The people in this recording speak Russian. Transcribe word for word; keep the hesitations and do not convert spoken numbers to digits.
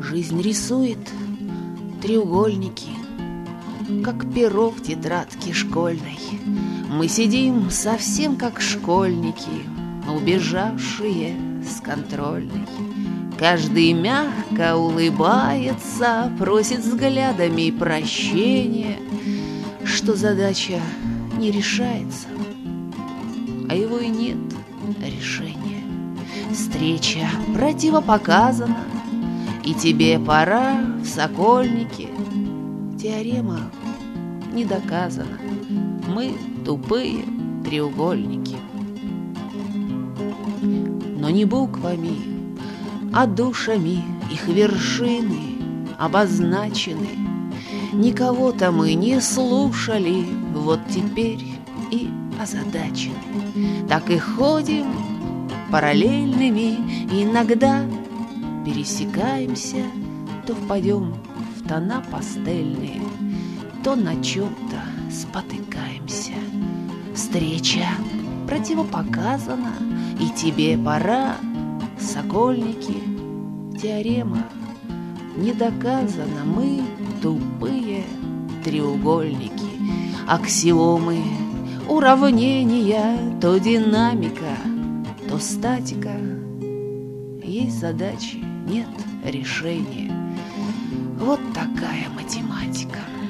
Жизнь рисует треугольники, как перо в тетрадке школьной. Мы сидим совсем как школьники, убежавшие с контрольной. Каждый мягко улыбается, просит взглядами прощения, что задача не решается, а его и нет решения. Встреча противопоказана, и тебе пора в Сокольники. Теорема не доказана, мы тупые треугольники. Но не буквами, а душами их вершины обозначены. Никого-то мы не слушали, вот теперь и озадачены. Так и ходим параллельными, иногда пересекаемся, то впадем в тона пастельные, то на чем-то спотыкаемся. Встреча противопоказана, и тебе пора, Сокольники. Теорема не доказана, мы тупые треугольники. Аксиомы, уравнения, то динамика, то статика. Есть задачи, нет решения. Вот такая математика.